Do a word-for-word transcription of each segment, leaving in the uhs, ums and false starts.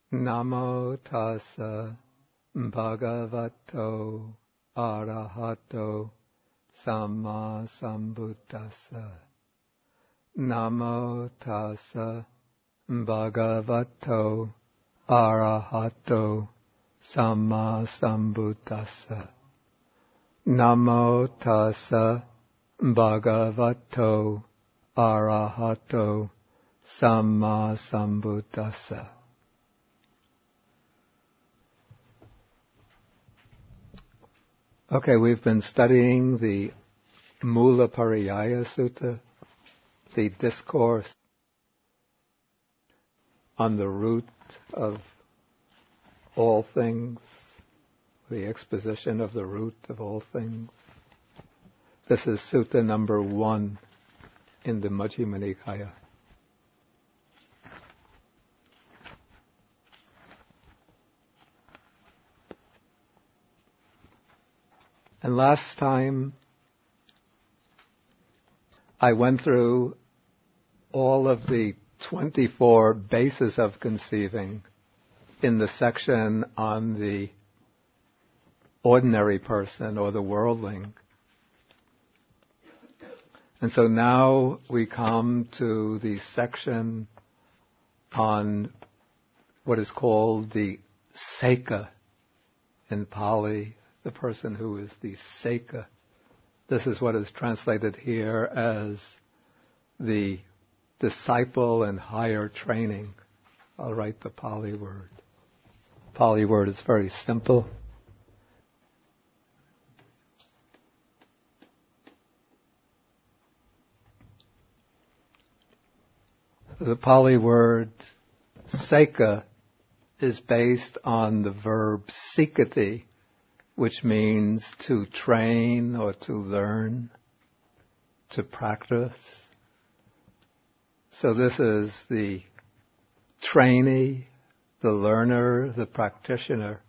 Namo tassa bhagavato arahato samma sambuddhassa. Namo tassa bhagavato arahato samma sambuddhassa. Namo tassa bhagavato arahato samma sambuddhassa. Okay, we've been studying the Mula Pariyaya Sutta, the discourse on the root of all things, the exposition of the root of all things. This is Sutta number one in the Majjhima Nikaya. And last time I went through all of the twenty-four bases of conceiving in the section on the ordinary person or the worldling. And so now we come to the section on what is called the Seka in Pali, the person who is the Seka. This is what is translated here as the disciple in higher training. I'll write the Pali word. Pali word is very simple. The Pali word Seka is based on the verb sikati, which means to train or to learn, to practice. So this is the trainee, the learner, the practitioner.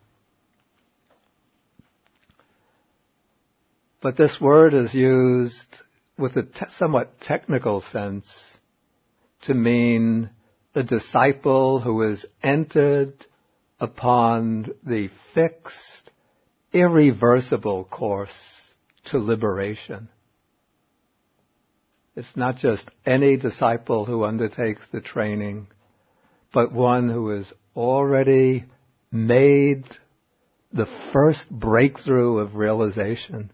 But this word is used with a te- somewhat technical sense to mean the disciple who has entered upon the fixed, irreversible course to liberation. It's not just any disciple who undertakes the training, but one who has already made the first breakthrough of realization.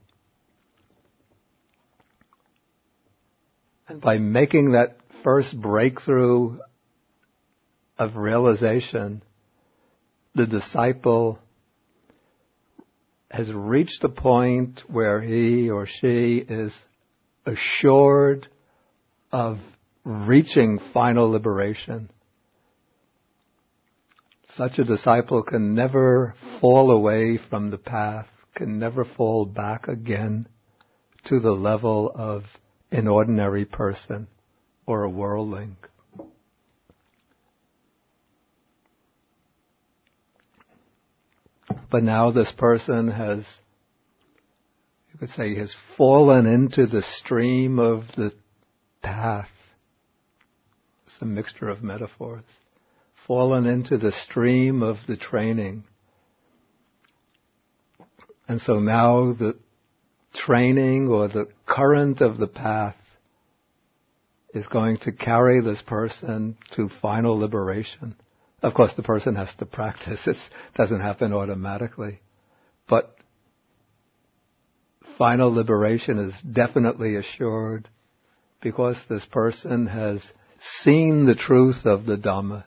And by making that first breakthrough of realization, the disciple has reached a point where he or she is assured of reaching final liberation. Such a disciple can never fall away from the path, can never fall back again to the level of an ordinary person or a worldling. But now this person has, you could say, has fallen into the stream of the path. It's a mixture of metaphors. Fallen into the stream of the training. And so now the training or the current of the path is going to carry this person to final liberation. Of course, the person has to practice. It doesn't happen automatically. But final liberation is definitely assured because this person has seen the truth of the Dhamma.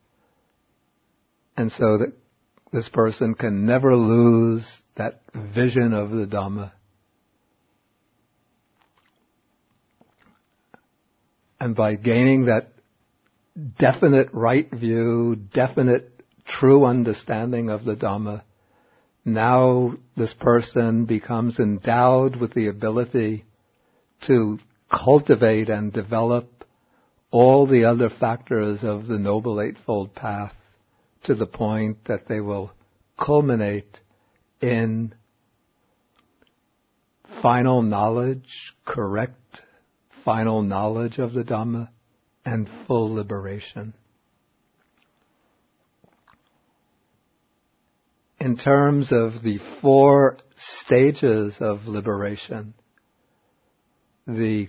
And so that this person can never lose that vision of the Dhamma. And by gaining that definite right view, definite true understanding of the Dhamma, now this person becomes endowed with the ability to cultivate and develop all the other factors of the Noble Eightfold Path to the point that they will culminate in final knowledge, correct final knowledge of the Dhamma, and full liberation. in terms of the four stages of liberation, the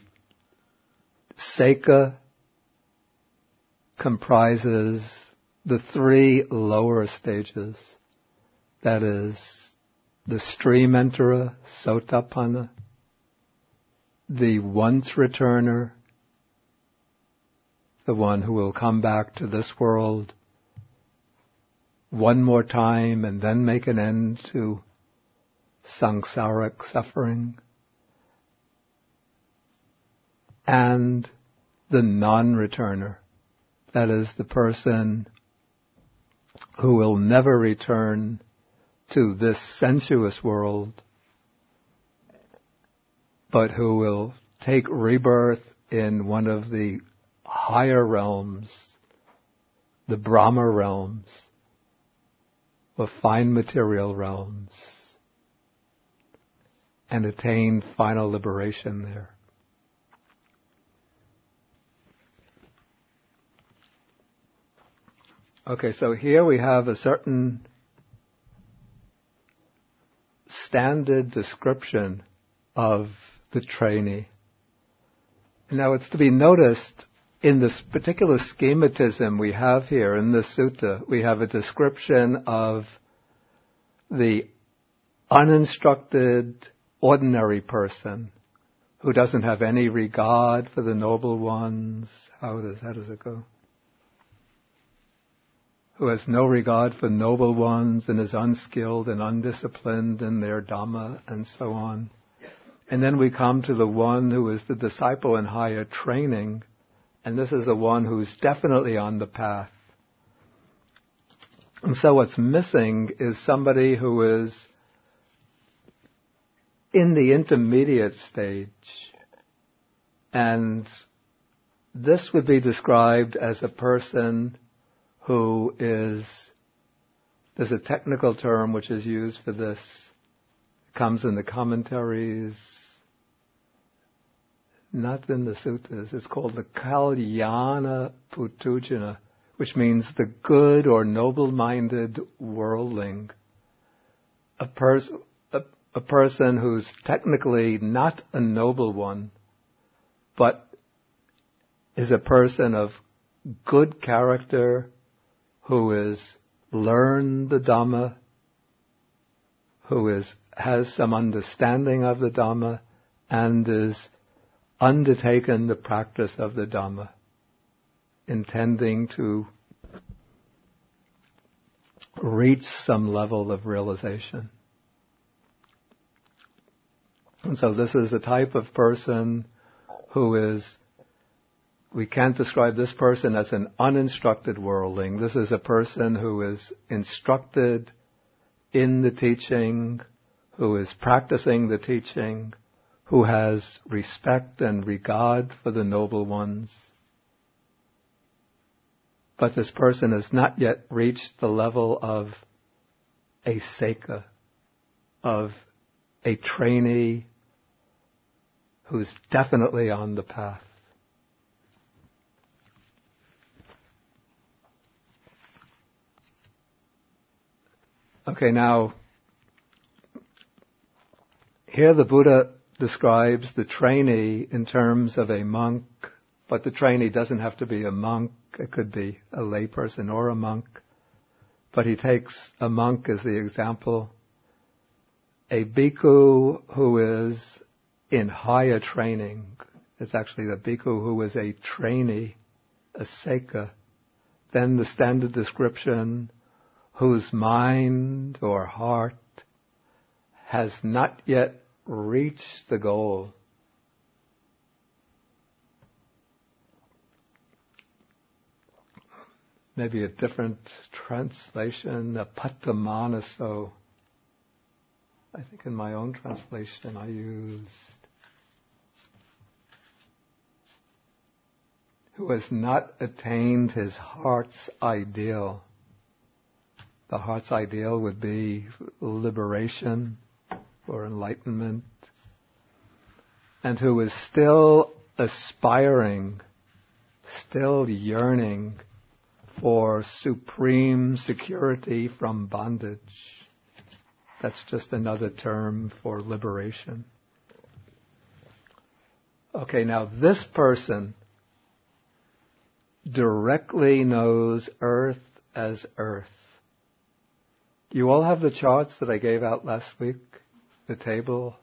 Seika comprises the three lower stages. That is, the stream enterer, Sotapanna, the once returner, the one who will come back to this world one more time and then make an end to samsaric suffering, and the non-returner, that is, the person who will never return to this sensuous world, but who will take rebirth in one of the higher realms, the Brahma realms, or fine material realms, and attain final liberation there. Okay, so here we have a certain standard description of the trainee. Now it's to be noticed in this particular schematism we have here in this sutta, we have a description of the uninstructed, ordinary person who doesn't have any regard for the noble ones. How does, how does it go? Who has no regard for noble ones and is unskilled and undisciplined in their Dhamma and so on. And then we come to the one who is the disciple in higher training, and this is the one who's definitely on the path. And so what's missing is somebody who is in the intermediate stage. And this would be described as a person who is, there's a technical term which is used for this, it comes in the commentaries, not in the suttas. It's called the Kalyana Putujana, which means the good or noble-minded worldling. A, pers- a, a person who's technically not a noble one, but is a person of good character, who is learned the Dhamma, who is has some understanding of the Dhamma, and is undertaken the practice of the Dhamma, intending to reach some level of realization. And so this is a type of person who is, we can't describe this person as an uninstructed worldling. This is a person who is instructed in the teaching, who is practicing the teaching, who has respect and regard for the noble ones. But this person has not yet reached the level of a Seika, of a trainee who's definitely on the path. Okay, now, here the Buddha describes the trainee in terms of a monk, but the trainee doesn't have to be a monk. It could be a layperson or a monk. But he takes a monk as the example. A bhikkhu who is in higher training. It's actually the bhikkhu who is a trainee, a Seika. Then the standard description, whose mind or heart has not yet reached the goal. Maybe a different translation, a pattamanaso. I think in my own translation I used who has not attained his heart's ideal. The heart's ideal would be liberation or enlightenment, and who is still aspiring, still yearning for supreme security from bondage. That's just another term for liberation. Okay, now this person directly knows earth as earth. You all have the charts that I gave out last week, the table.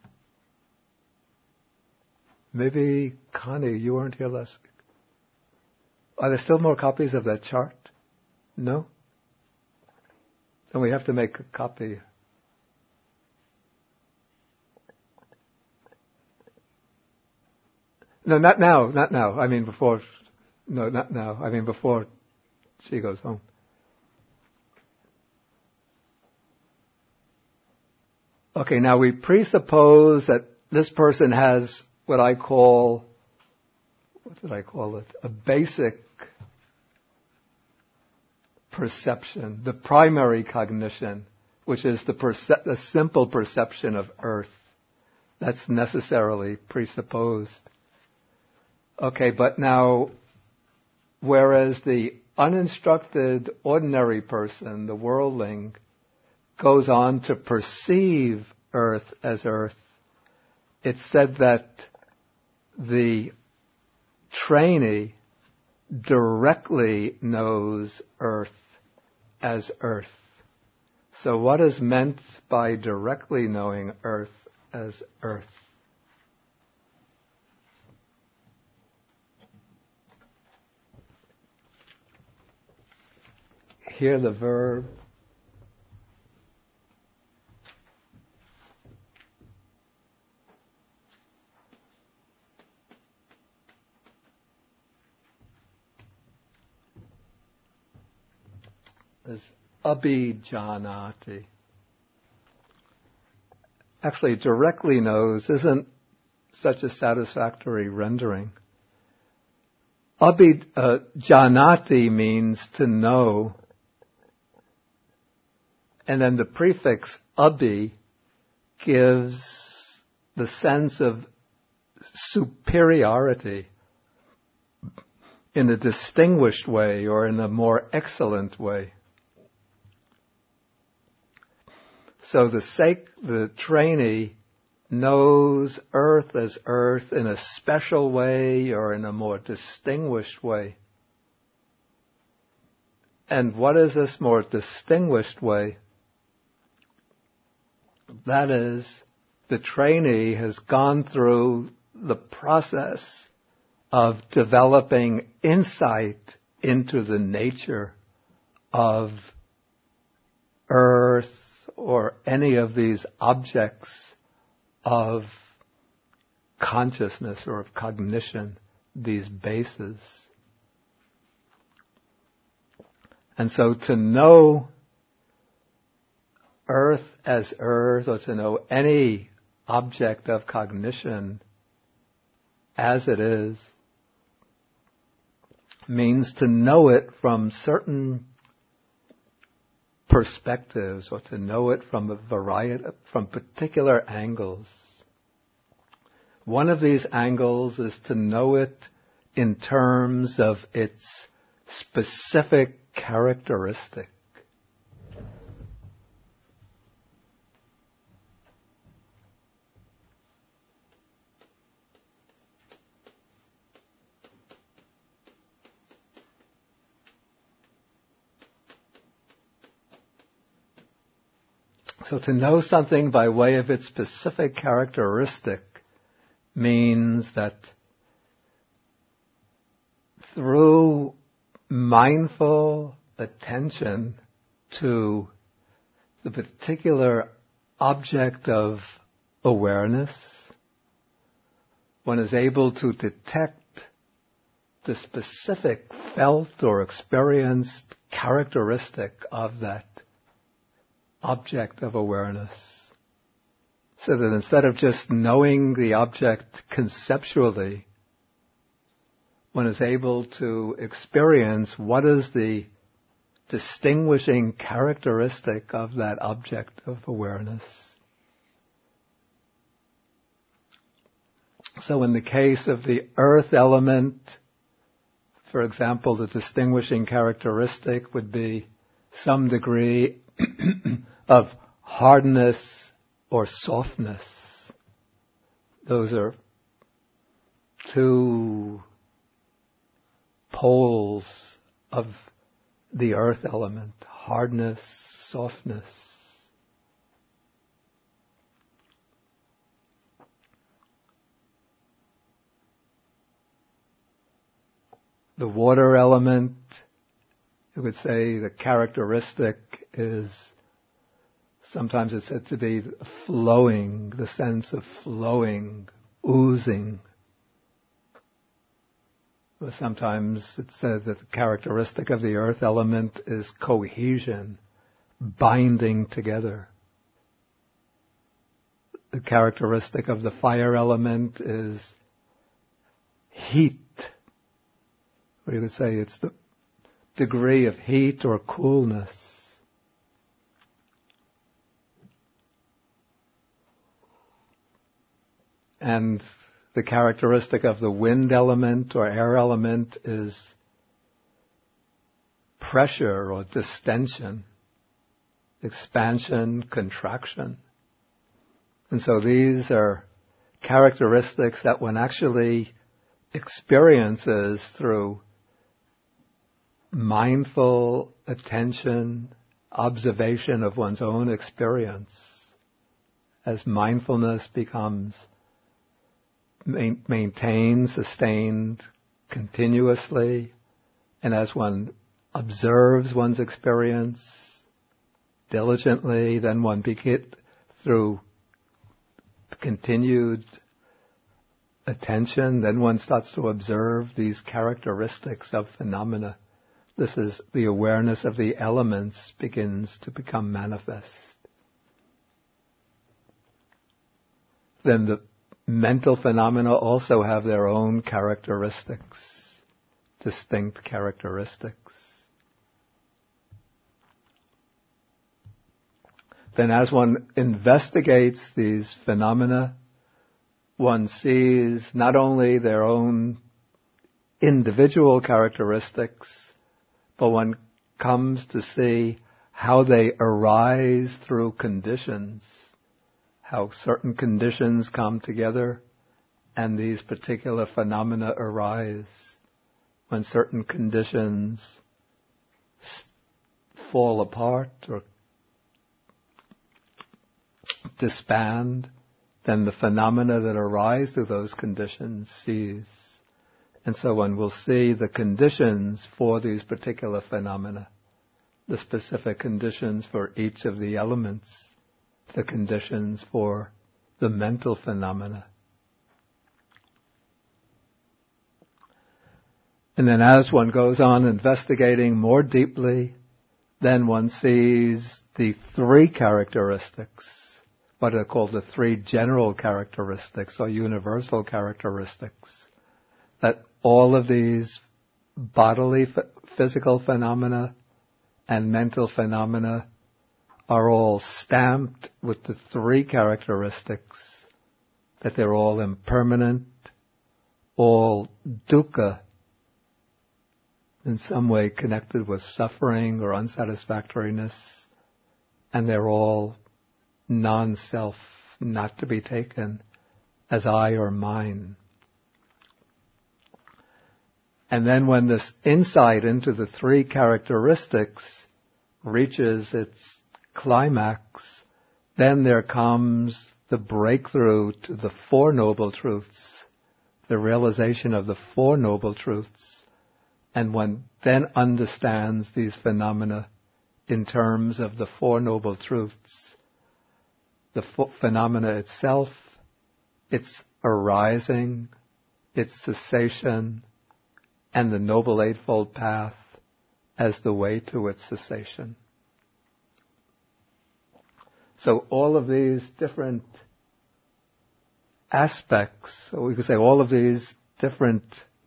Maybe, Connie, you weren't here last week. Are there still more copies of that chart? No? Then we have to make a copy. No, not now, not now. I mean before, no, not now. I mean before she goes home. Okay, now we presuppose that this person has what I call, what did I call it? A basic perception, the primary cognition, which is the, perce- the simple perception of earth. That's necessarily presupposed. Okay, but now, whereas the uninstructed ordinary person, the worldling, goes on to perceive earth as earth, it's said that the trainee directly knows earth as earth. So what is meant by directly knowing earth as earth? Here the verb is abhijanati. Actually, directly knows isn't such a satisfactory rendering. Abhijanati uh, means to know, and then the prefix abhi gives the sense of superiority in a distinguished way or in a more excellent way. So the sake, the trainee knows earth as earth in a special way or in a more distinguished way. And what is this more distinguished way? That is, the trainee has gone through the process of developing insight into the nature of earth or any of these objects of consciousness or of cognition, these bases. And so to know earth as earth, or to know any object of cognition as it is, means to know it from certain perspectives, or to know it from a variety, from particular angles. One of these angles is to know it in terms of its specific characteristic. So to know something by way of its specific characteristic means that through mindful attention to the particular object of awareness, one is able to detect the specific felt or experienced characteristic of that object of awareness. So that instead of just knowing the object conceptually, one is able to experience what is the distinguishing characteristic of that object of awareness. So in the case of the earth element, for example, the distinguishing characteristic would be some degree of hardness or softness. Those are two poles of the earth element. Hardness, softness. The water element, I would say the characteristic is, sometimes it's said to be flowing, the sense of flowing, oozing. Or sometimes it's said that the characteristic of the earth element is cohesion, binding together. The characteristic of the fire element is heat. We would say it's the degree of heat or coolness. And the characteristic of the wind element or air element is pressure or distension, expansion, contraction. And so these are characteristics that one actually experiences through mindful attention, observation of one's own experience. As mindfulness becomes main, maintained, sustained continuously, and as one observes one's experience diligently, then one begins through continued attention, then one starts to observe these characteristics of phenomena. This is the awareness of the elements begins to become manifest. Then the mental phenomena also have their own characteristics, distinct characteristics. Then as one investigates these phenomena, one sees not only their own individual characteristics, but one comes to see how they arise through conditions, how certain conditions come together and these particular phenomena arise. When certain conditions fall apart or disband, then the phenomena that arise through those conditions cease. And so one will see the conditions for these particular phenomena, the specific conditions for each of the elements, the conditions for the mental phenomena. And then as one goes on investigating more deeply, then one sees the three characteristics, what are called the three general characteristics or universal characteristics, that all of these bodily f- physical phenomena and mental phenomena are all stamped with the three characteristics, that they're all impermanent, all dukkha, in some way connected with suffering or unsatisfactoriness, and they're all non-self, not to be taken as I or mine. And then when this insight into the three characteristics reaches its climax, then there comes the breakthrough to the Four Noble Truths, the realization of the Four Noble Truths. And one then understands these phenomena in terms of the Four Noble Truths. The ph- phenomena itself, its arising, its cessation, and the Noble Eightfold Path as the way to its cessation. So all of these different aspects, or we could say all of these different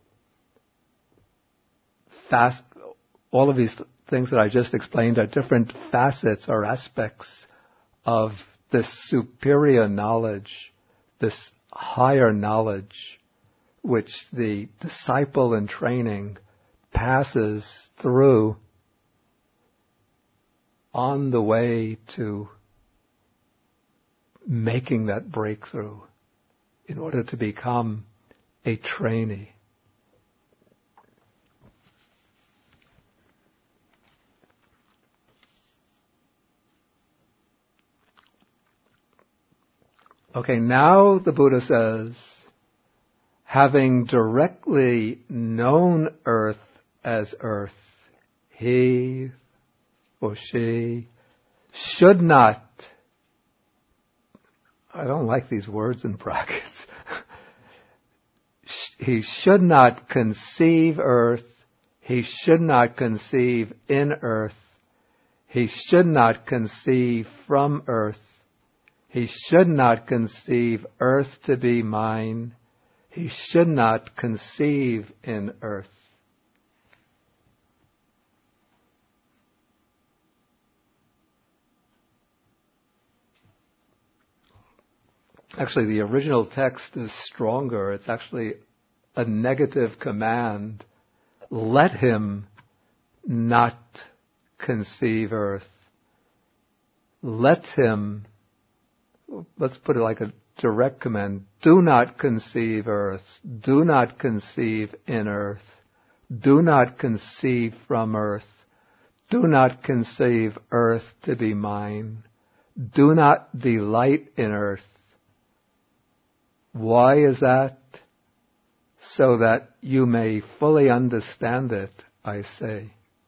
fast, all of these things that I just explained are different facets or aspects of this superior knowledge, this higher knowledge, which the disciple in training passes through on the way to making that breakthrough in order to become a trainee. Okay, now the Buddha says, having directly known earth as earth, he or she should not, I don't like these words in brackets, he should not conceive earth, he should not conceive in earth, he should not conceive from earth, he should not conceive earth to be mine, he should not conceive in earth. Actually, the original text is stronger. It's actually a negative command. Let him not conceive earth. Let him, let's put it like a direct command. Do not conceive earth. Do not conceive in earth. Do not conceive from earth. Do not conceive earth to be mine. Do not delight in earth. Why is that? So that you may fully understand it, I say.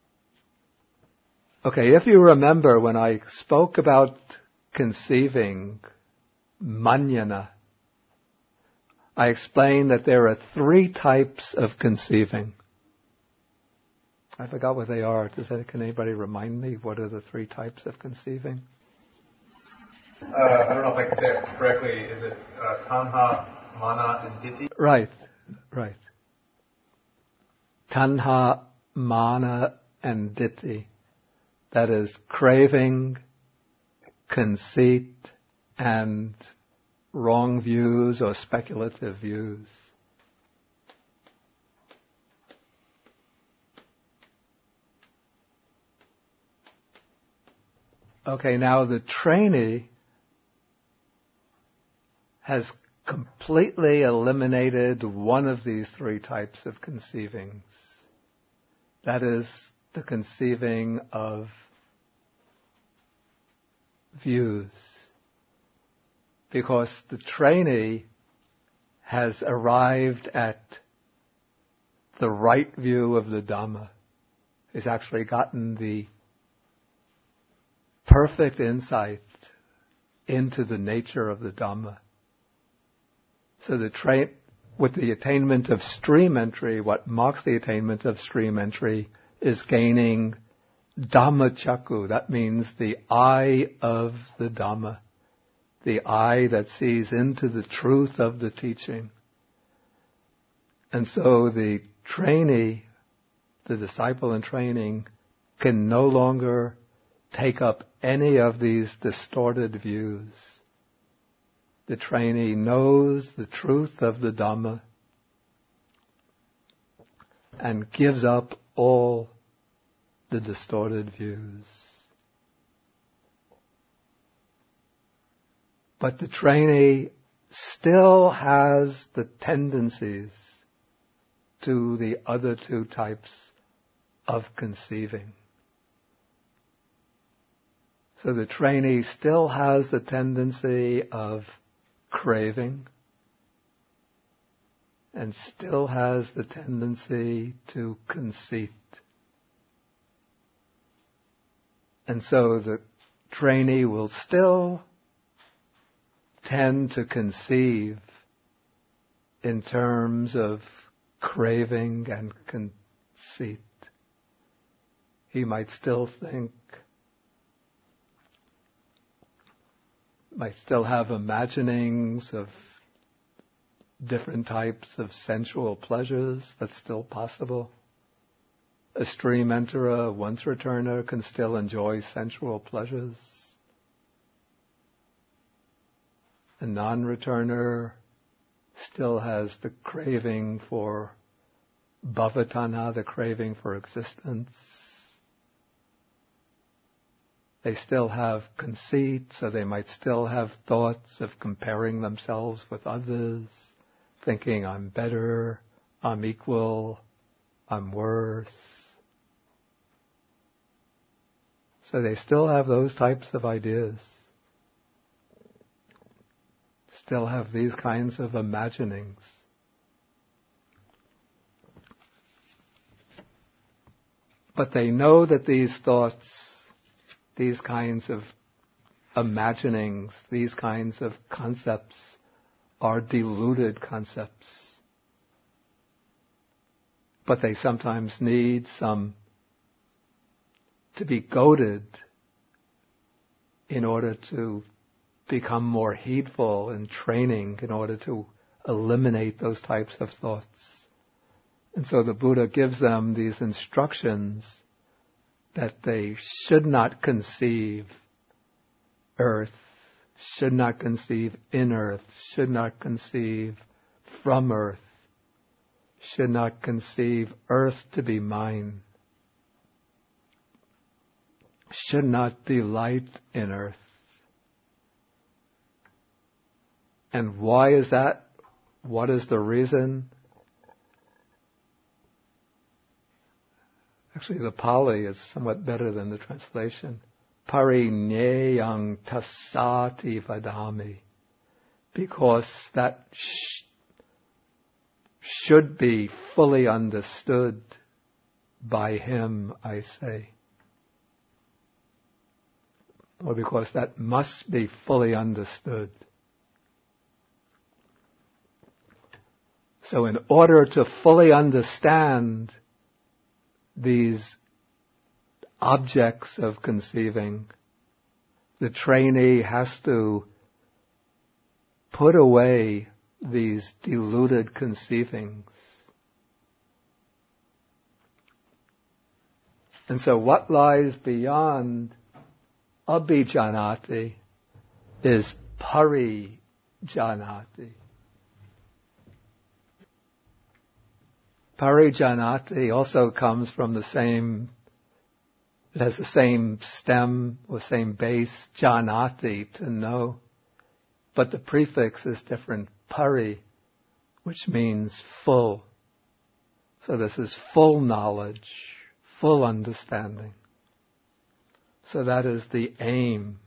Okay, if you remember when I spoke about conceiving, manjana, I explained that there are three types of conceiving. I forgot what they are. Does that, can anybody remind me what are the three types of conceiving? Uh, I don't know if I can say it correctly. Is it uh, tanha, mana, and ditthi? Right, right. Tanha, mana, and ditthi. That is craving, conceit, and wrong views or speculative views. Okay, now the trainee has completely eliminated one of these three types of conceivings. That is the conceiving of views. Because the trainee has arrived at the right view of the Dhamma. He's actually gotten the perfect insight into the nature of the Dhamma. So the tra- with the attainment of stream entry, what marks the attainment of stream entry is gaining Dhammacakku. That means the eye of the Dhamma, the eye that sees into the truth of the teaching. And so the trainee, the disciple in training, can no longer take up any of these distorted views. The trainee knows the truth of the Dhamma and gives up all the distorted views. But the trainee still has the tendencies to the other two types of conceiving. So the trainee still has the tendency of craving and still has the tendency to conceit. And so the trainee will still tend to conceive in terms of craving and conceit. He might still think, might still have imaginings of different types of sensual pleasures. That's still possible. A stream enterer, a once returner, can still enjoy sensual pleasures. A non-returner still has the craving for bhavatanha, the craving for existence. They still have conceit, so they might still have thoughts of comparing themselves with others, thinking I'm better, I'm equal, I'm worse. So they still have those types of ideas. Still have these kinds of imaginings. But they know that these thoughts, these kinds of imaginings, these kinds of concepts are deluded concepts. But they sometimes need some to be goaded in order to become more heedful in training, in order to eliminate those types of thoughts. And so the Buddha gives them these instructions that they should not conceive earth, should not conceive in earth, should not conceive from earth, should not conceive earth to be mine, should not delight in earth. And why is that? What is the reason? Actually, the Pali is somewhat better than the translation. Parinyayang tasati vadami. Because that sh- should be fully understood by him, I say. Or because that must be fully understood. So in order to fully understand these objects of conceiving, the trainee has to put away these deluded conceivings. And so what lies beyond abhijanati is parijanati. Parijanati also comes from the same, it has the same stem or same base, janati, to know. But the prefix is different, pari, which means full. So this is full knowledge, full understanding. So that is the aim.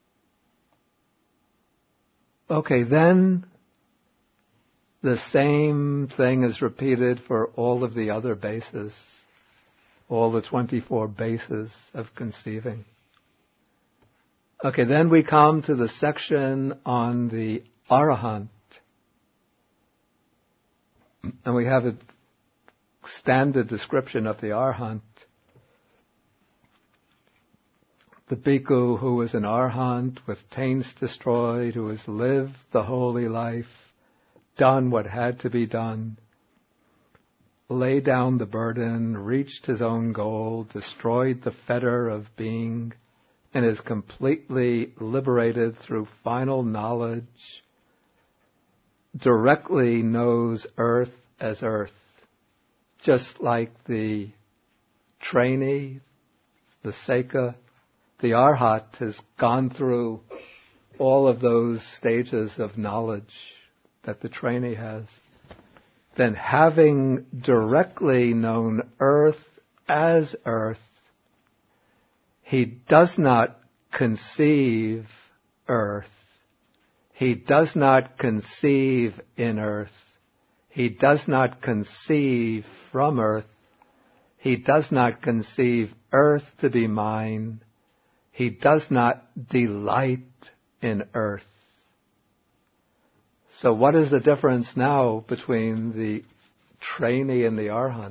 Okay, then the same thing is repeated for all of the other bases, all the twenty-four bases of conceiving. Okay, then we come to the section on the Arahant. And we have a standard description of the Arahant. The bhikkhu who is an Arahant with taints destroyed, who has lived the holy life, done what had to be done, laid down the burden, reached his own goal, destroyed the fetter of being, and is completely liberated through final knowledge, directly knows earth as earth, just like the trainee, the Seka, the Arhat has gone through all of those stages of knowledge that the trainee has. Then having directly known earth as earth, he does not conceive earth. He does not conceive in earth. He does not conceive from earth. He does not conceive earth to be mine. He does not delight in earth. So what is the difference now between the trainee and the Arhat?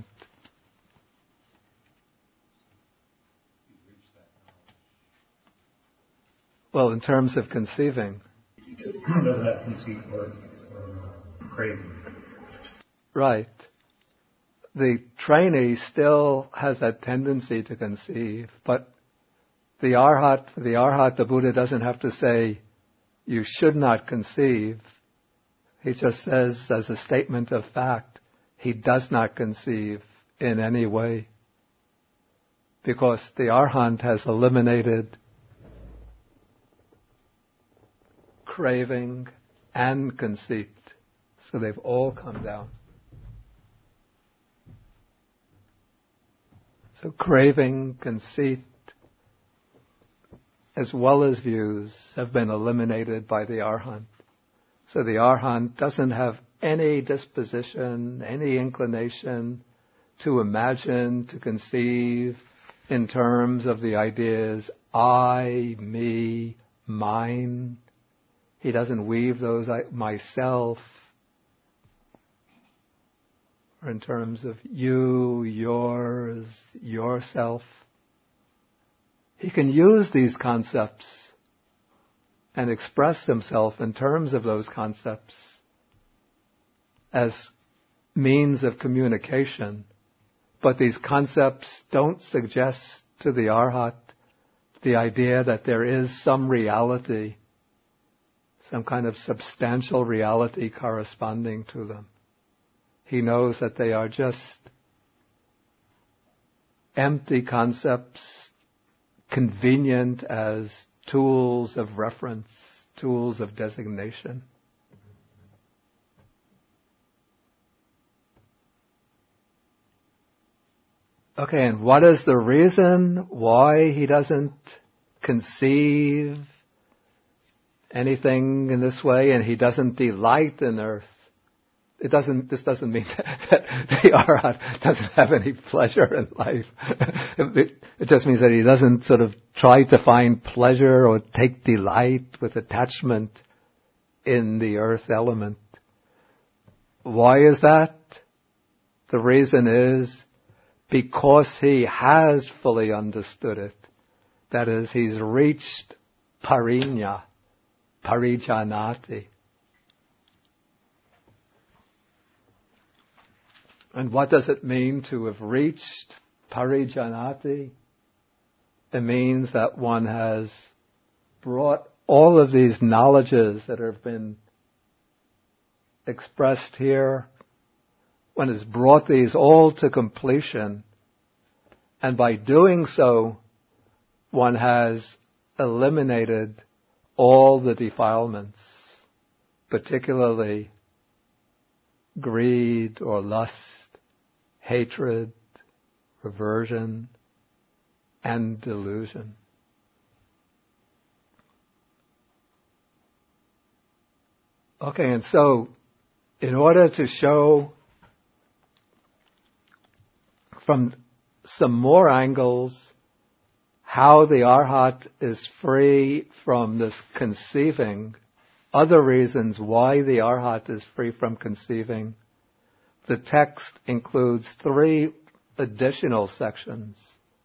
Well, in terms of conceiving. Doesn't have conceit or, or craving. Right. The trainee still has that tendency to conceive, but the Arhat, for the Arhat, the Buddha doesn't have to say, you should not conceive. He just says, as a statement of fact, he does not conceive in any way. Because the Arhat has eliminated craving, and conceit. So they've all come down. So craving, conceit, as well as views, have been eliminated by the Arhat. So the Arhat doesn't have any disposition, any inclination to imagine, to conceive in terms of the ideas I, me, mine. He doesn't weave those, I, myself, or in terms of you, yours, yourself. He can use these concepts and express himself in terms of those concepts as means of communication. But these concepts don't suggest to the Arhat the idea that there is some reality, some kind of substantial reality corresponding to them. He knows that they are just empty concepts, convenient as tools of reference, tools of designation. Okay, and what is the reason why he doesn't conceive anything in this way and he doesn't delight in earth? It doesn't, this doesn't mean that the Arhat doesn't have any pleasure in life. It, it just means that he doesn't sort of try to find pleasure or take delight with attachment in the earth element. Why is that? The reason is because he has fully understood it. That is, he's reached parinya, parijanati. And what does it mean to have reached parijanati? It means that one has brought all of these knowledges that have been expressed here, one has brought these all to completion, and by doing so, one has eliminated all the defilements, particularly greed or lust, hatred, aversion, and delusion. Okay, and so in order to show from some more angles how the Arhat is free from this conceiving, other reasons why the Arhat is free from conceiving, the text includes three additional sections.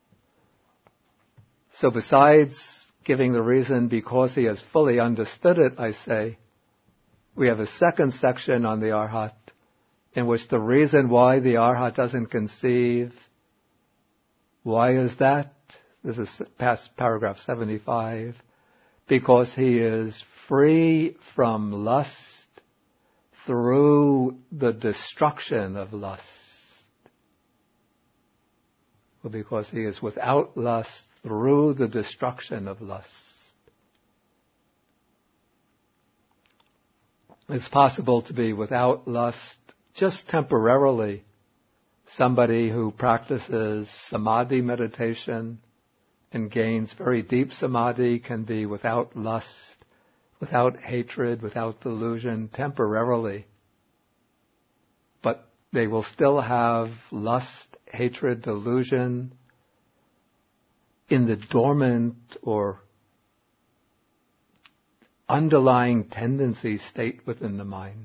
So besides giving the reason because he has fully understood it, I say, we have a second section on the Arhat in which the reason why the Arhat doesn't conceive, why is that? This is past paragraph seventy-five. Because he is free from lust through the destruction of lust. Well, because he is without lust through the destruction of lust. It's possible to be without lust just temporarily. Somebody who practices samadhi meditation and gains very deep samadhi can be without lust, without hatred, without delusion, temporarily. But they will still have lust, hatred, delusion in the dormant or underlying tendency state within the mind.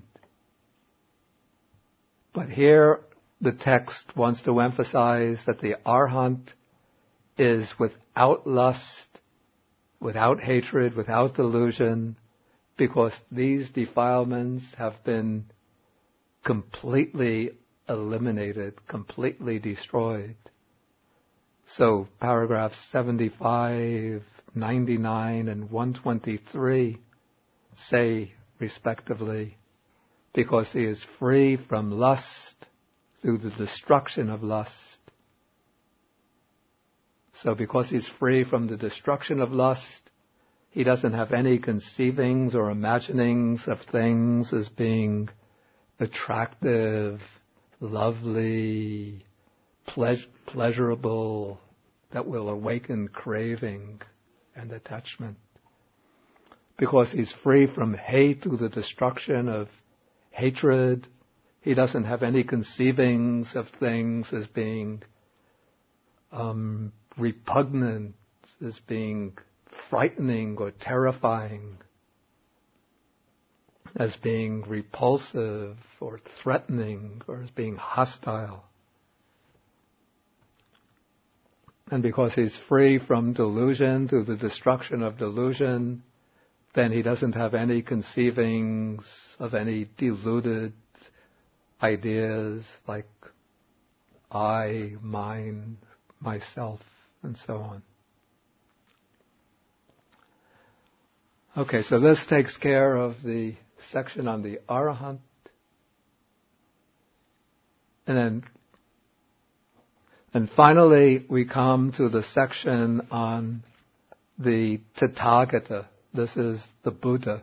But here the text wants to emphasize that the Arhat is without lust, without hatred, without delusion, because these defilements have been completely eliminated, completely destroyed. So paragraphs seventy-five, ninety-nine, and one twenty-three say, respectively, because he is free from lust through the destruction of lust. So because he's free from the destruction of lust, He doesn't have any conceivings or imaginings of things as being attractive, lovely, pleas- pleasurable, that will awaken craving and attachment. Because he's free from hate through the destruction of hatred, he doesn't have any conceivings of things as being um, repugnant, as being frightening or terrifying, as being repulsive or threatening or as being hostile. And because he's free from delusion through the destruction of delusion, then he doesn't have any conceivings of any deluded ideas like I, mine, myself, and so on. Okay, so this takes care of the section on the Arahant. And then, and finally, we come to the section on the Tathagata. This is the Buddha.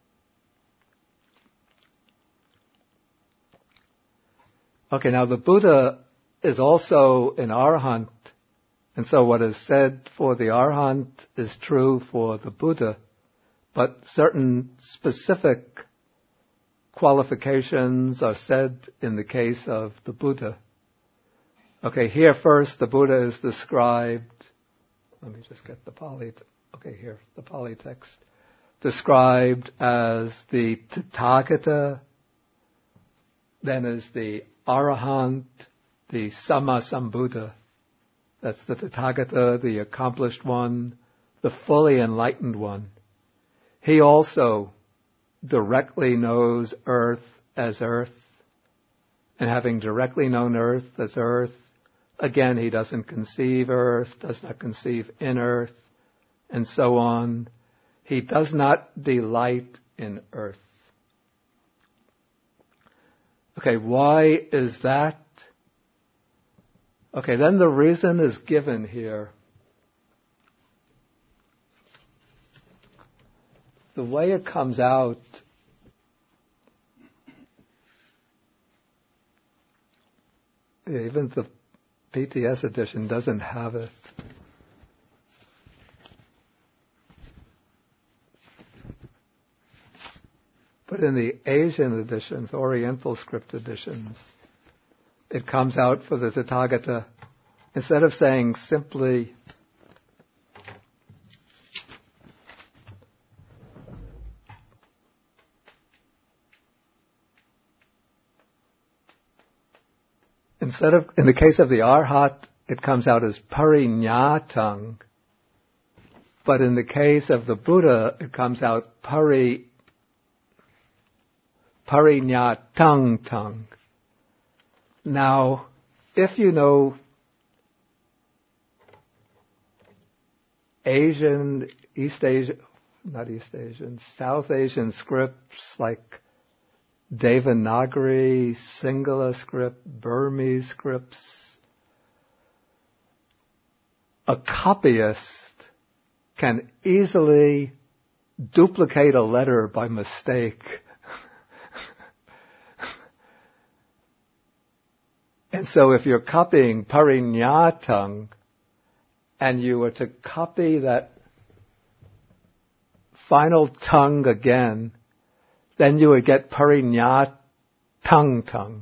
Okay, now the Buddha is also an Arahant, and so what is said for the Arahant is true for the Buddha, but certain specific qualifications are said in the case of the Buddha. Okay, here first the Buddha is described, let me just get the Pali, okay, here's the Pali text, described as the Tathagata, then as the Arahant, the Sammasambuddha. That's the Tathagata, the accomplished one, the fully enlightened one. He also directly knows earth as earth, and having directly known earth as earth, again, he doesn't conceive earth, does not conceive in earth, and so on. He does not delight in earth. Okay, why is that? Okay, then the reason is given here. The way it comes out, even the P T S edition doesn't have it. But in the Asian editions, Oriental script editions, it comes out for the Tathagata. Instead of saying simply, instead of, in the case of the Arhat, it comes out as parinyatang. But in the case of the Buddha, it comes out pari Parinyatang tang. Now, if you know Asian, East Asian, not East Asian, South Asian scripts like Devanagari, Sinhala script, Burmese scripts, a copyist can easily duplicate a letter by mistake. And so if you're copying parinyatang and you were to copy that final tongue again, then you would get parinyatang tongue.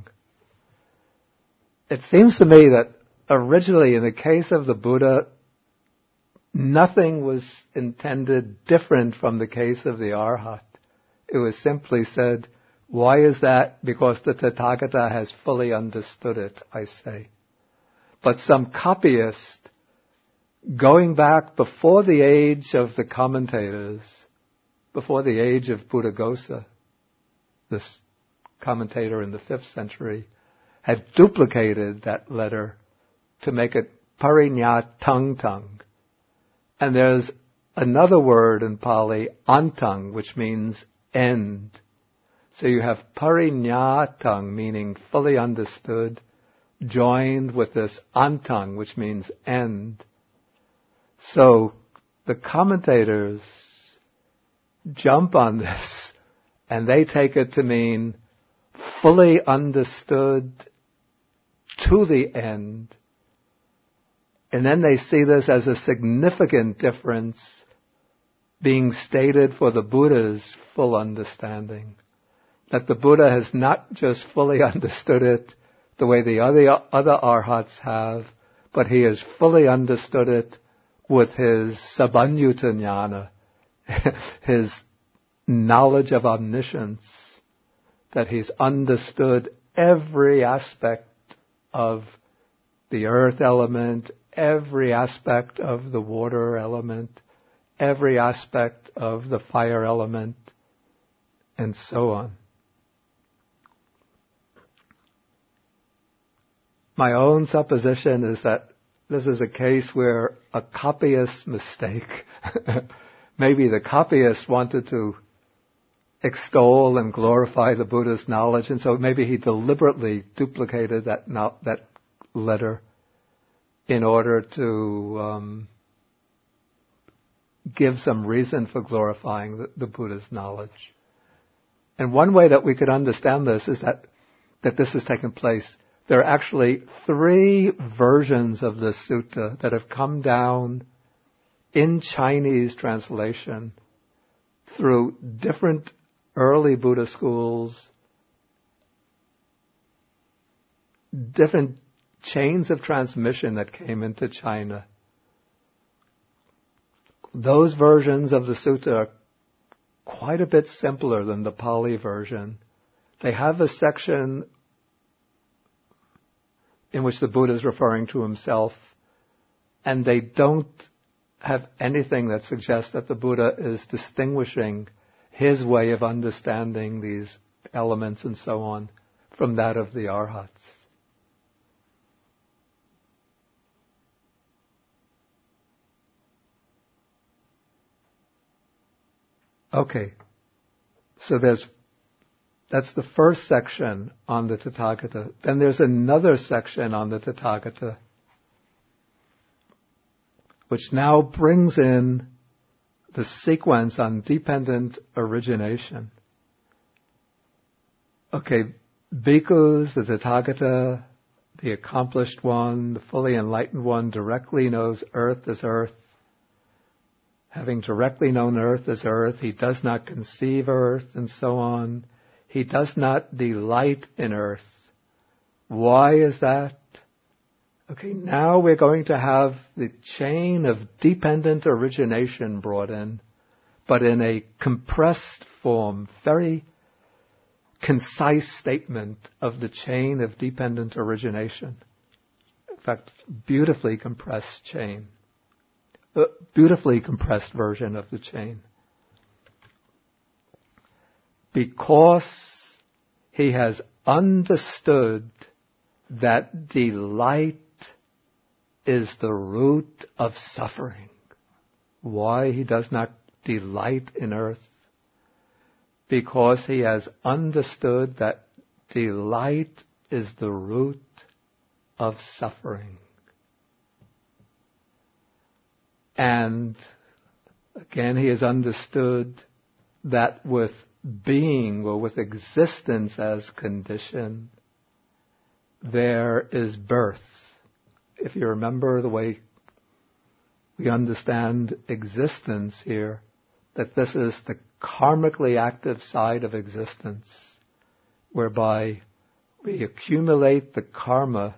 It seems to me that originally in the case of the Buddha, nothing was intended different from the case of the Arhat. It was simply said, why is that? Because the Tathagata has fully understood it, I say. But some copyist, going back before the age of the commentators, before the age of Buddhaghosa, this commentator in the fifth century, had duplicated that letter to make it parinyatang tang. And there's another word in Pali, antang, which means end. So you have parinyatang, meaning fully understood, joined with this antang, which means end. So the commentators jump on this and they take it to mean fully understood to the end. And then they see this as a significant difference being stated for the Buddha's full understanding. That the Buddha has not just fully understood it the way the other, other arhats have, but he has fully understood it with his sabanyuta jnana, his knowledge of omniscience, that he's understood every aspect of the earth element, every aspect of the water element, every aspect of the fire element, and so on. My own supposition is that this is a case where a copyist's mistake, maybe the copyist wanted to extol and glorify the Buddha's knowledge, and so maybe he deliberately duplicated that no, that letter in order to um, give some reason for glorifying the, the Buddha's knowledge. And one way that we could understand this is that that this has taken place. There are actually three versions of this sutta that have come down in Chinese translation through different early Buddha schools, different chains of transmission that came into China. Those versions of the sutta are quite a bit simpler than the Pali version. They have a section in which the Buddha is referring to himself, and they don't have anything that suggests that the Buddha is distinguishing his way of understanding these elements and so on from that of the arhats. Okay, so there's that's the first section on the Tathagata. Then there's another section on the Tathagata, which now brings in the sequence on dependent origination. Okay, bhikkhus, the Tathagata, the accomplished one, the fully enlightened one, directly knows earth as earth. Having directly known earth as earth, he does not conceive earth, and so on. He does not delight in earth. Why is that? Okay, now we're going to have the chain of dependent origination brought in, but in a compressed form, very concise statement of the chain of dependent origination. In fact, beautifully compressed chain. A beautifully compressed version of the chain. Because he has understood that delight is the root of suffering. Why he does not delight in earth? Because he has understood that delight is the root of suffering. And again, he has understood that with being or with existence as condition, there is birth. If you remember the way we understand existence here, that this is the karmically active side of existence, whereby we accumulate the karma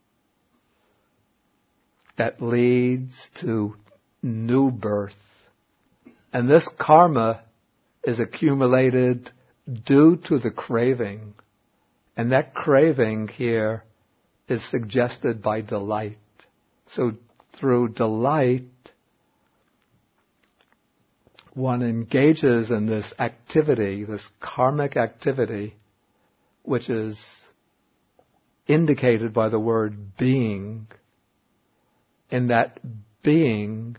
that leads to new birth. And this karma is accumulated due to the craving. And that craving here is suggested by delight. So through delight, one engages in this activity, this karmic activity, which is indicated by the word being. In that being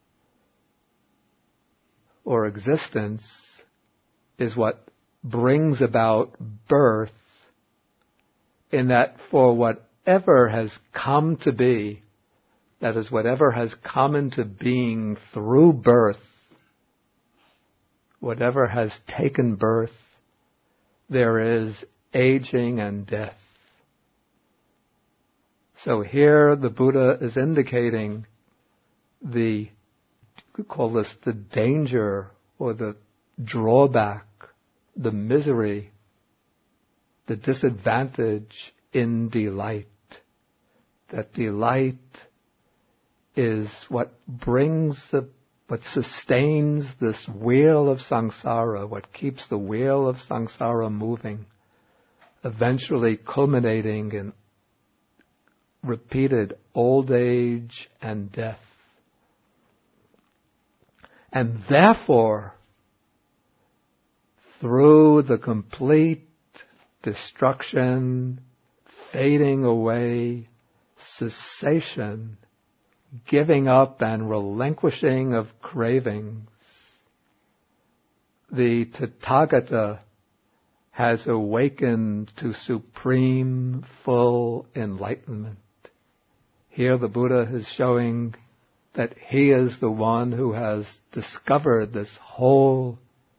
or existence is what brings about birth, in that for whatever has come to be, that is, whatever has come into being through birth, whatever has taken birth, there is aging and death. So here the Buddha is indicating the, we call this the danger or the drawback, the misery, the disadvantage in delight. That delight is what brings the, what sustains this wheel of samsara, what keeps the wheel of samsara moving, eventually culminating in repeated old age and death. And therefore, through the complete destruction, fading away, cessation, giving up and relinquishing of cravings, the Tathagata has awakened to supreme, full enlightenment. Here the Buddha is showing that he is the one who has discovered this whole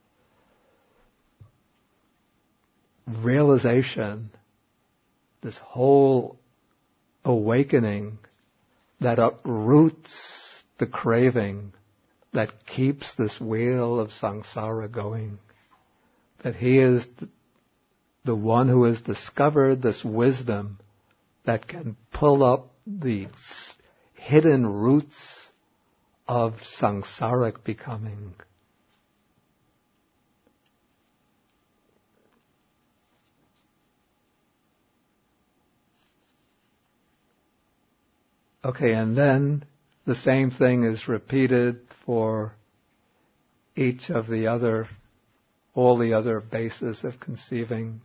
realization, this whole awakening that uproots the craving that keeps this wheel of samsara going. That he is the one who has discovered this wisdom that can pull up the hidden roots of samsaric becoming. Okay, and then the same thing is repeated for each of the other, all the other bases of conceiving.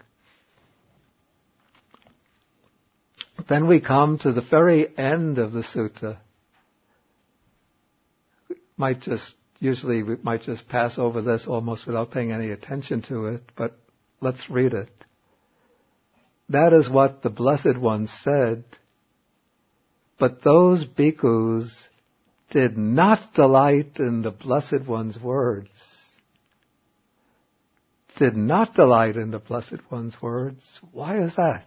Then we come to the very end of the sutta. We might just, usually we might just pass over this almost without paying any attention to it, but let's read it. That is what the Blessed One said. But those bhikkhus did not delight in the Blessed One's words. Did not delight in the Blessed One's words. Why is that?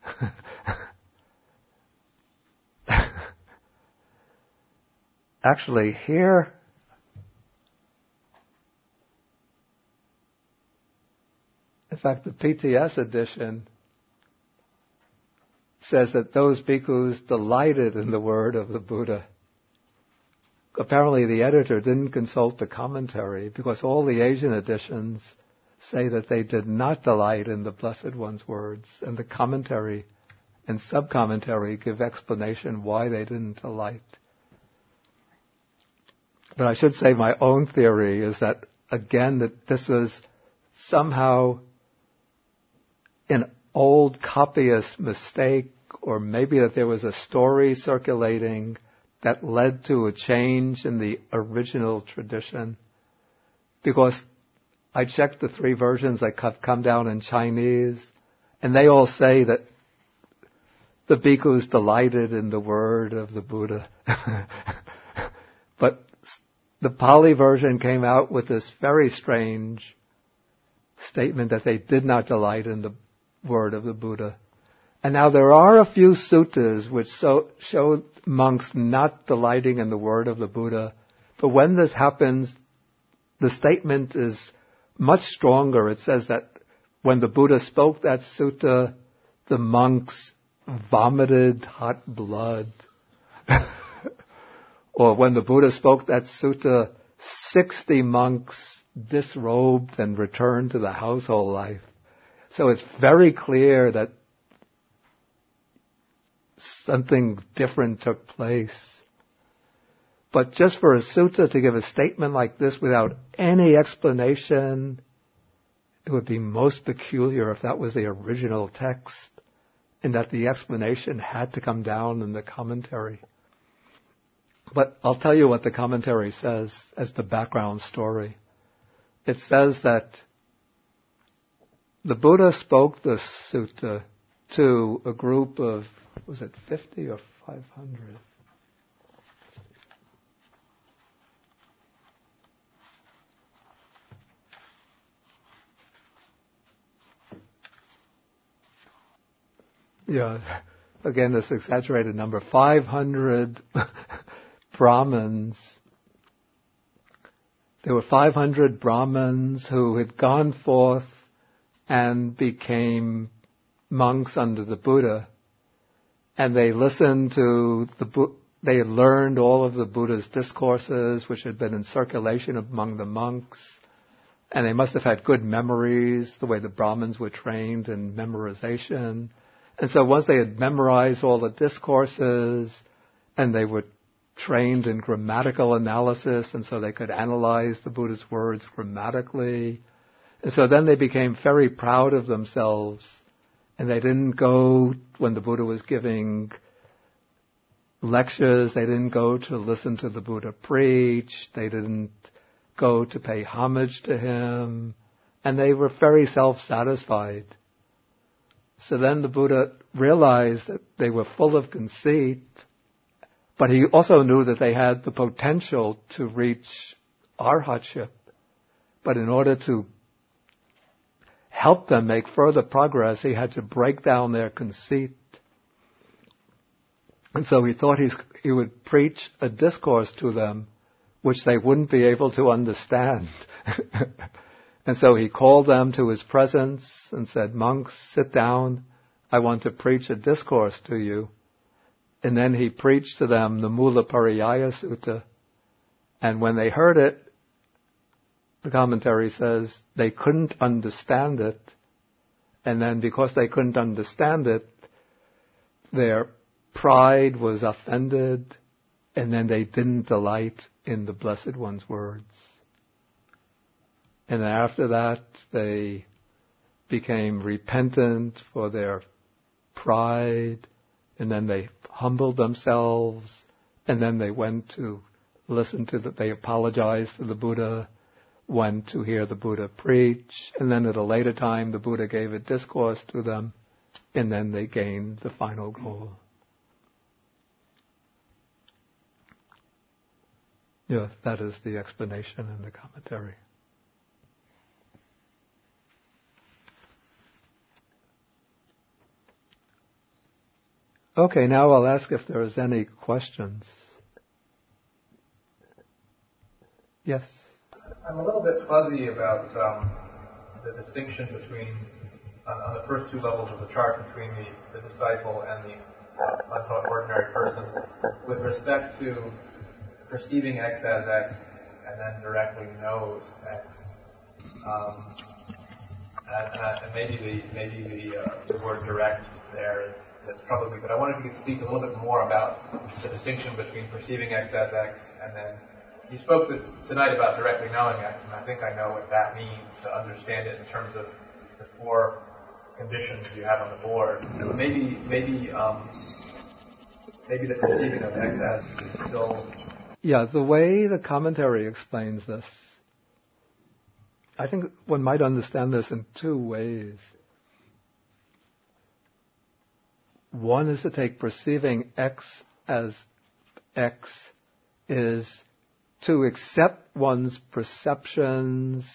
Actually, here, in fact, the P T S edition says that those bhikkhus delighted in the word of the Buddha. Apparently the editor didn't consult the commentary because all the Asian editions say that they did not delight in the Blessed One's words, and the commentary and sub-commentary give explanation why they didn't delight. But I should say my own theory is that, again, that this was somehow an old copyist mistake, or maybe that there was a story circulating that led to a change in the original tradition. Because I checked the three versions that have come down in Chinese, and they all say that the bhikkhus delighted in the word of the Buddha. But the Pali version came out with this very strange statement that they did not delight in the word of the Buddha. And now there are a few suttas which so, show monks not delighting in the word of the Buddha. But when this happens, the statement is much stronger. It says that when the Buddha spoke that sutta, the monks vomited hot blood. Or when the Buddha spoke that sutta, sixty monks disrobed and returned to the household life. So it's very clear that something different took place. But just for a sutta to give a statement like this without any explanation, it would be most peculiar if that was the original text and that the explanation had to come down in the commentary. But I'll tell you what the commentary says as the background story. It says that the Buddha spoke this sutta to a group of, was it fifty or five hundred? yeah, again, this exaggerated number, five hundred Brahmins. There were five hundred Brahmins who had gone forth and became monks under the Buddha, and they listened to the Bu- they had learned all of the Buddha's discourses, which had been in circulation among the monks, and they must have had good memories, the way the Brahmins were trained in memorization. And so once they had memorized all the discourses, and they were trained in grammatical analysis, and so they could analyze the Buddha's words grammatically. And so then they became very proud of themselves, and they didn't go when the Buddha was giving lectures, they didn't go to listen to the Buddha preach, they didn't go to pay homage to him, and they were very self-satisfied. So then the Buddha realized that they were full of conceit, but he also knew that they had the potential to reach arhatship. But in order to help them make further progress, he had to break down their conceit. And so he thought he's, he would preach a discourse to them which they wouldn't be able to understand. And so he called them to his presence and said, "Monks, sit down. I want to preach a discourse to you." And then he preached to them the Mula Pariyaya Sutta. And when they heard it, the commentary says, they couldn't understand it. And then because they couldn't understand it, their pride was offended, and then they didn't delight in the Blessed One's words. And after that, they became repentant for their pride, and then they humbled themselves, and then they went to listen to the, they apologized to the Buddha, went to hear the Buddha preach, and then at a later time the Buddha gave a discourse to them, and then they gained the final goal. Yeah, that is the explanation in the commentary. Okay, now I'll ask if there is any questions. Yes? I'm a little bit fuzzy about um, the distinction between, on, on the first two levels of the chart, between the, the disciple and the untaught ordinary person, with respect to perceiving X as X and then directly knows X. Um, and, and maybe the maybe the, uh, the word direct there is that's probably, but I wondered if you could speak a little bit more about the distinction between perceiving X as X and then you spoke to, tonight about directly knowing X, and I think I know what that means to understand it in terms of the four conditions you have on the board. And maybe maybe um, maybe the perceiving of X as is still. Yeah, the way the commentary explains this, I think one might understand this in two ways. One is to take perceiving X as X is to accept one's perceptions,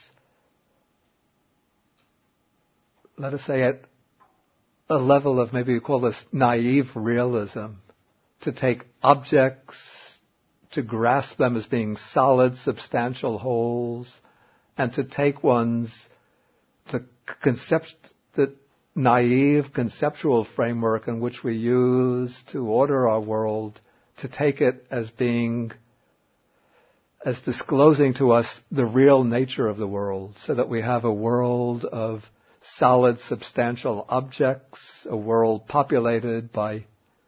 let us say at a level of, maybe we call this naive realism, to take objects, to grasp them as being solid, substantial wholes, and to take one's, the concept, the naive conceptual framework in which we use to order our world, to take it as being, as disclosing to us the real nature of the world, so that we have a world of solid, substantial objects, a world populated by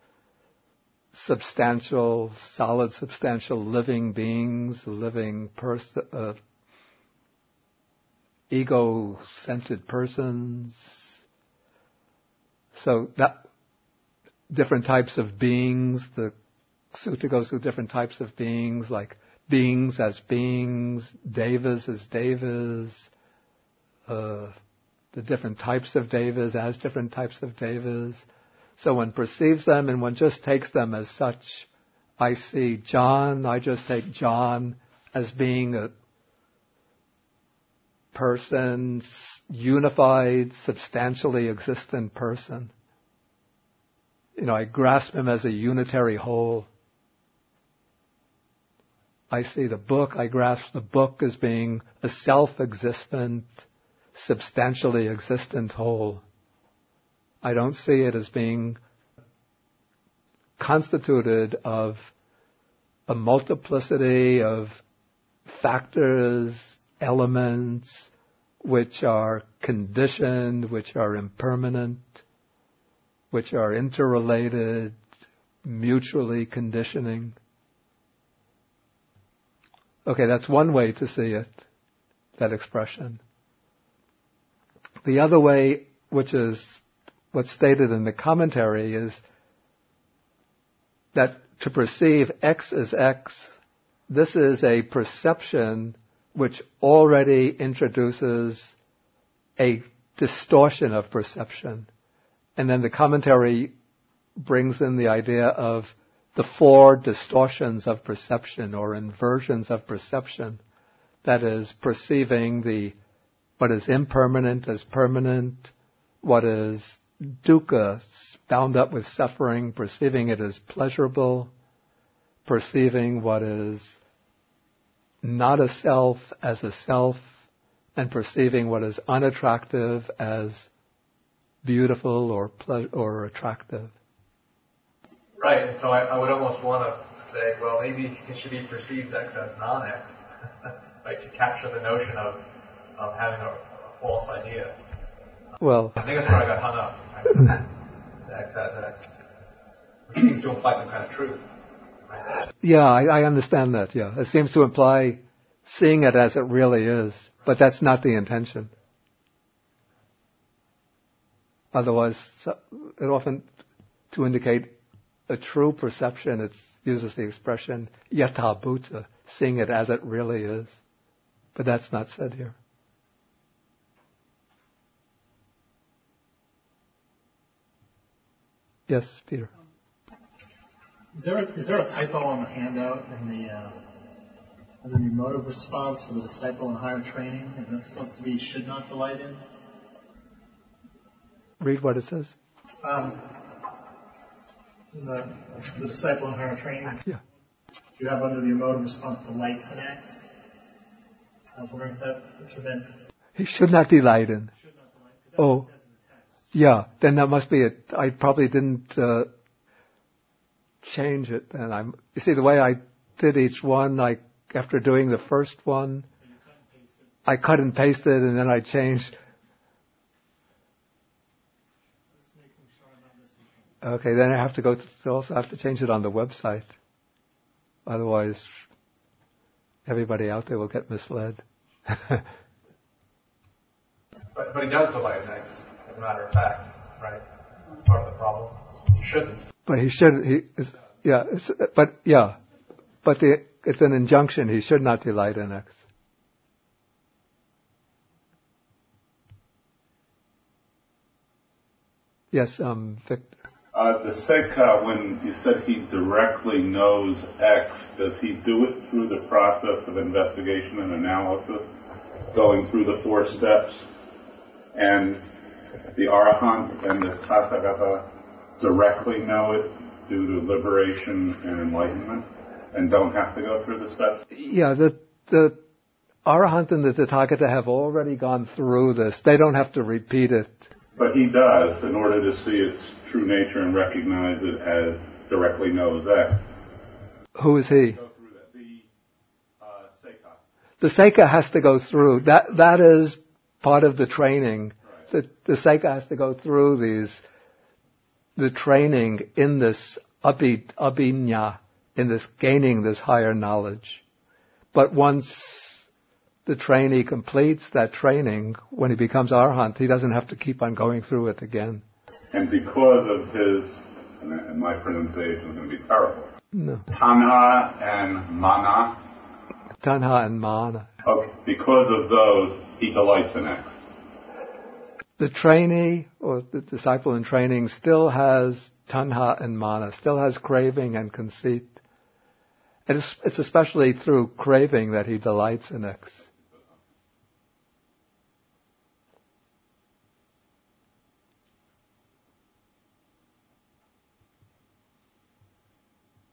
substantial, solid, substantial living beings, living pers- uh, ego-centered persons. So that different types of beings, the sutta goes through different types of beings, like beings as beings, devas as devas, uh, the different types of devas as different types of devas. So one perceives them and one just takes them as such. I see John, I just take John as being a person, unified, substantially existent person. you know, I grasp him as a unitary whole. I see the book, I grasp the book as being a self-existent, substantially existent whole. I don't see it as being constituted of a multiplicity of factors, elements, which are conditioned, which are impermanent, which are interrelated, mutually conditioning. Okay, that's one way to see it, that expression. The other way, which is what's stated in the commentary, is that to perceive X as X, this is a perception which already introduces a distortion of perception. And then the commentary brings in the idea of the four distortions of perception or inversions of perception. That is, perceiving the what is impermanent as permanent, what is dukkha, bound up with suffering, perceiving it as pleasurable, perceiving what is not a self as a self, and perceiving what is unattractive as beautiful or ple- or attractive. Right, and so I, I would almost want to say, well, maybe it should be perceived X as non-X, right, to capture the notion of, of having a, a false idea. Well, I think that's where I got hung up. Right? X as X, which seems to imply some kind of truth. Right? Yeah, I, I understand that, yeah. It seems to imply seeing it as it really is, but that's not the intention. Otherwise, it often, to indicate a true perception, it uses the expression yatha bhuta, seeing it as it really is. But that's not said here. Yes, Peter. Is there a, is there a typo on the handout in the uh, in the emotive response for the disciple in higher training? Is that supposed to be should not delight in? Read what it says. Um, the, the disciple in higher training. Yeah. You have under the emotive response delights in X. I was wondering if that should then. He should not delight in. Should not delight. Oh. Yeah, then that must be it. I probably didn't uh, change it. And I'm, you see, the way I did each one, like after doing the first one, I cut and pasted, and then I changed. Okay, then I have to go to, also have to change it on the website. Otherwise, everybody out there will get misled. But, but he does delight in X, as a matter of fact, right? Part of the problem. He shouldn't. But he should. He is, yeah. It's, but yeah. But the, it's an injunction. He should not delight in X. Yes, um, Victor. Uh, the Sekha, when you said he directly knows X, does he do it through the process of investigation and analysis, going through the four steps? And the Arahant and the Tathagata directly know it due to liberation and enlightenment, and don't have to go through the steps? Yeah, the the Arahant and the Tathagata have already gone through this. They don't have to repeat it. But he does, in order to see its true nature and recognize it as directly knows X. Who is he? Go through that. The uh, Sekha. The Sekha has to go through. That that is part of the training. Right. The, the Sekha has to go through these, the training in this abhi, abhinya, in this gaining this higher knowledge. But once the trainee completes that training, when he becomes Arahant, he doesn't have to keep on going through it again. And because of his, and my pronunciation is going to be terrible, No. Tanha and Mana. Tanha and Mana. Okay, because of those, he delights in X. The trainee, or the disciple in training, still has Tanha and Mana, still has craving and conceit. And it's, it's especially through craving that he delights in X.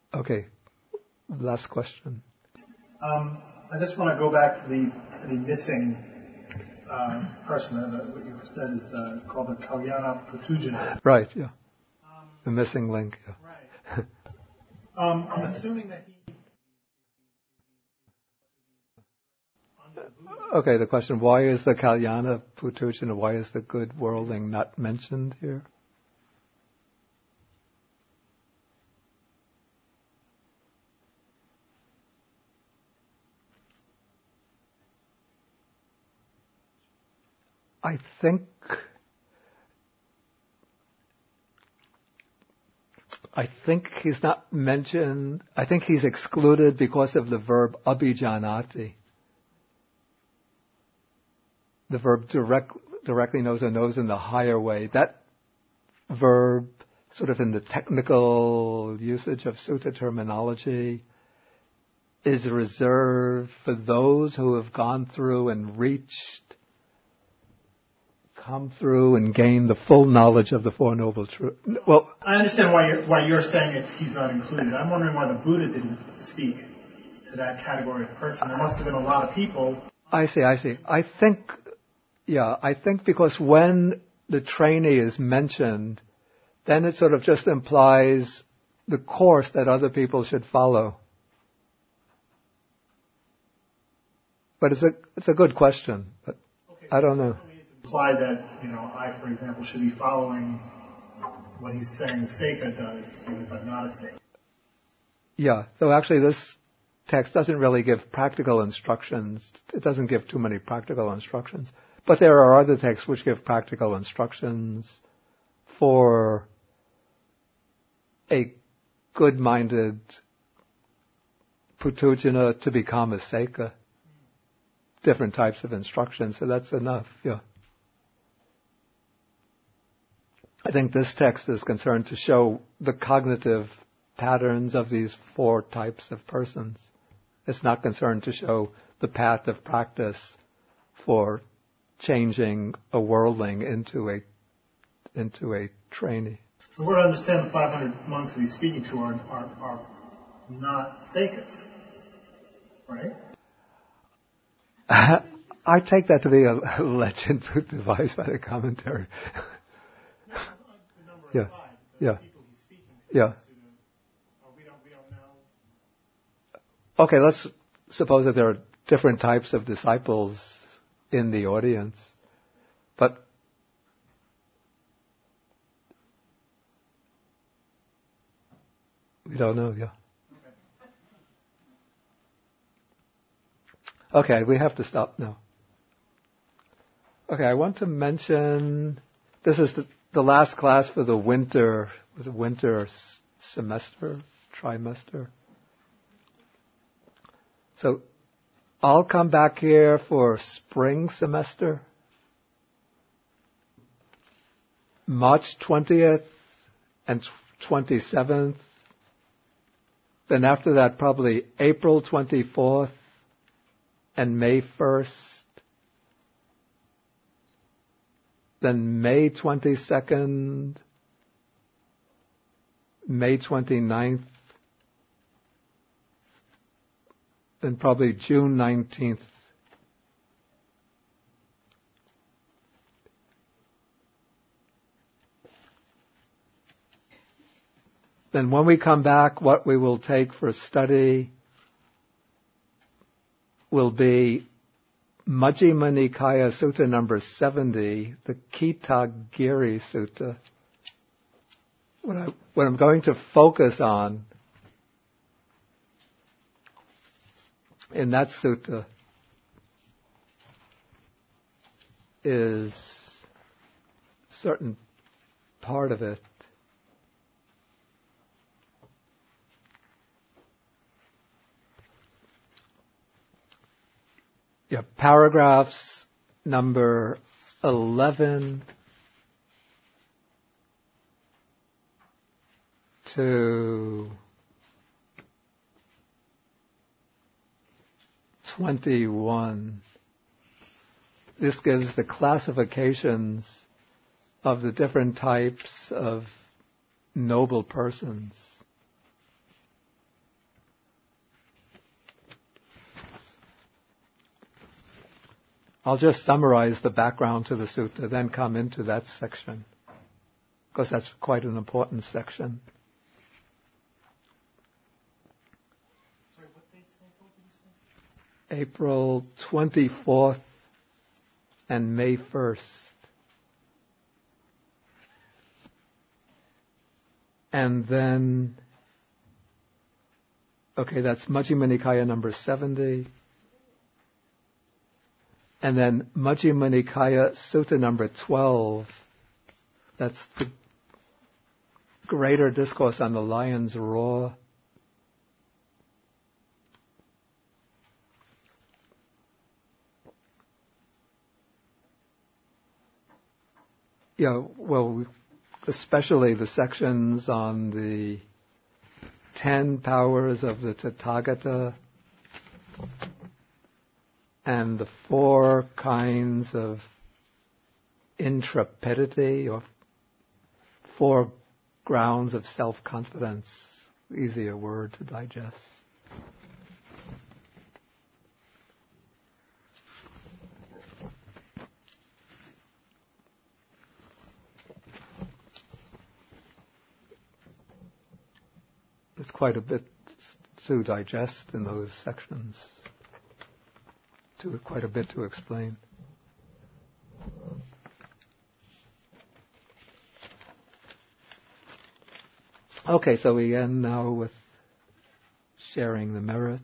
Okay, last question. Um, I just want to go back to the to the missing uh, person. Uh, what you said is uh, called the Kalyana Pratujana. Right, yeah. Um, the missing link. Yeah. Right. um, I'm assuming that he. Okay, the question, why is the Kalyana Pratujana, why is the good worldling not mentioned here? I think I think he's not mentioned. I think he's excluded because of the verb abhijanati. The verb direct, directly knows or knows in the higher way. That verb, sort of in the technical usage of sutta terminology, is reserved for those who have gone through and reached come through and gain the full knowledge of the Four Noble Truths. Well, I understand why you're, why you're saying it's, he's not included. I'm wondering why the Buddha didn't speak to that category of person. There must have been a lot of people. I see, I see. I think, yeah, I think because when the trainee is mentioned, then it sort of just implies the course that other people should follow. But it's a it's a good question. But Okay. I don't know. Imply that, you know, I, for example, should be following what he's saying the Seika does, even if I'm not a Seika. Yeah, so actually this text doesn't really give practical instructions. It doesn't give too many practical instructions. But there are other texts which give practical instructions for a good-minded Pratujana to become a Seika. Different types of instructions, so that's enough, yeah. I think this text is concerned to show the cognitive patterns of these four types of persons. It's not concerned to show the path of practice for changing a worldling into a into a trainee. In order to understand the five hundred monks that he's speaking to are, are, are not Seikas, right? I take that to be a legend devised by the commentary. Yeah, yeah, yeah. Okay, let's suppose that there are different types of disciples in the audience, but we don't know, yeah. Okay, we have to stop now. Okay, I want to mention, this is the, the last class for the winter, was it winter s- semester, trimester? So, I'll come back here for spring semester, March twentieth and twenty-seventh. Then after that, probably April twenty-fourth and May first. Then May twenty-second, May twenty-ninth, then probably June nineteenth. Then when we come back, what we will take for study will be Majjhima Nikaya Sutta number seventy, the Kitagiri Sutta. What, I, what I'm going to focus on in that sutta is a certain part of it. Yeah, paragraphs number eleven to twenty-one. This gives the classifications of the different types of noble persons. I'll just summarize the background to the sutta, then come into that section, because that's quite an important section. Sorry, what date's in April, did you say? April twenty-fourth and May first. And then, okay, that's Majjhima Nikaya number seventy. And then Majjhima Nikaya Sutta number twelve. That's the greater discourse on the lion's roar. Yeah, well, especially the sections on the ten powers of the Tathagata and the four kinds of intrepidity, or four grounds of self-confidence. Easier word to digest. It's quite a bit to digest in those sections. To quite a bit to explain. Okay, so we end now with sharing the merits.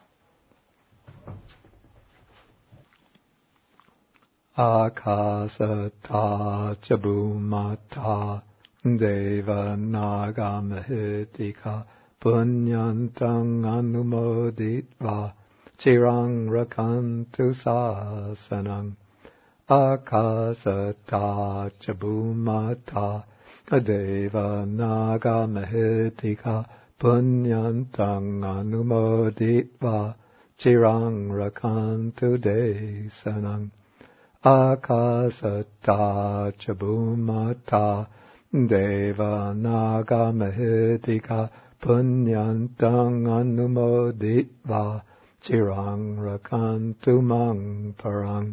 Akasata chabumata deva naga mahitika punyantang anumoditva Chirang rakantu sasanang akasata chabumata adeva naga mahitika punyantang anumoditva chirang rakantu desanang akasata chabumata deva naga mahitika punyantang anumoditva Chirang rakantu mang parang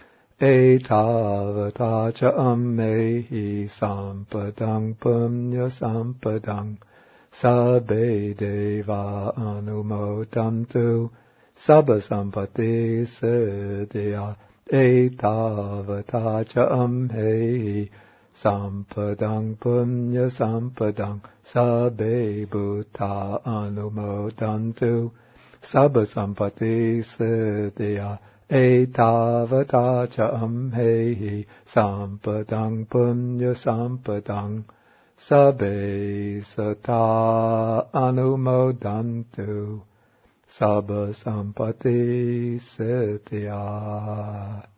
etavata cha ammehi sampadang punya sampadang sabbe deva anumodantu sabba sampati siddhya etavata cha ammehi sampadang punya sampadang sabbe bhuta anumodantu Sabba sampati siddhya etavata cha amhehi sampadang punya sampadang sabbe sata anumodantu sabba sampati siddhya.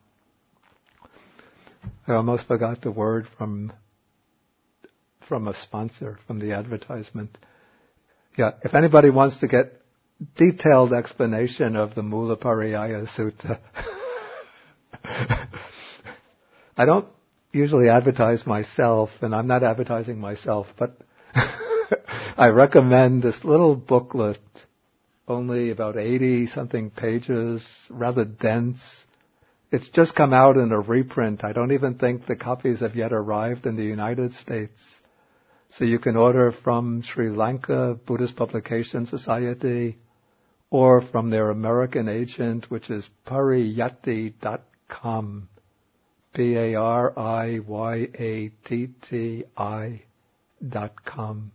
I almost forgot the word from from a sponsor, from the advertisement. Yeah, if anybody wants to get detailed explanation of the Mulapariyaya Sutta. I don't usually advertise myself, and I'm not advertising myself, but I recommend this little booklet, only about eighty something pages, rather dense. It's just come out in a reprint. I don't even think the copies have yet arrived in the United States. So you can order from Sri Lanka Buddhist Publication Society, or from their American agent, which is pariyatti dot com, P A R I Y A T T I dot com.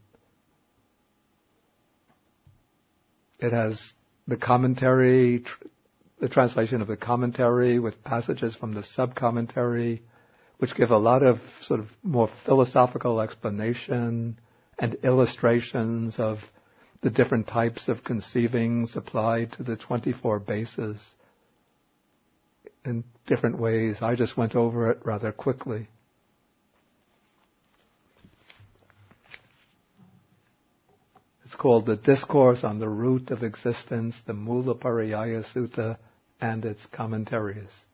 It has the commentary, the translation of the commentary with passages from the sub-commentary, which give a lot of sort of more philosophical explanation and illustrations of the different types of conceivings applied to the twenty-four bases in different ways. I just went over it rather quickly. It's called The Discourse on the Root of Existence, the Mulapariyaya Sutta, and its commentaries.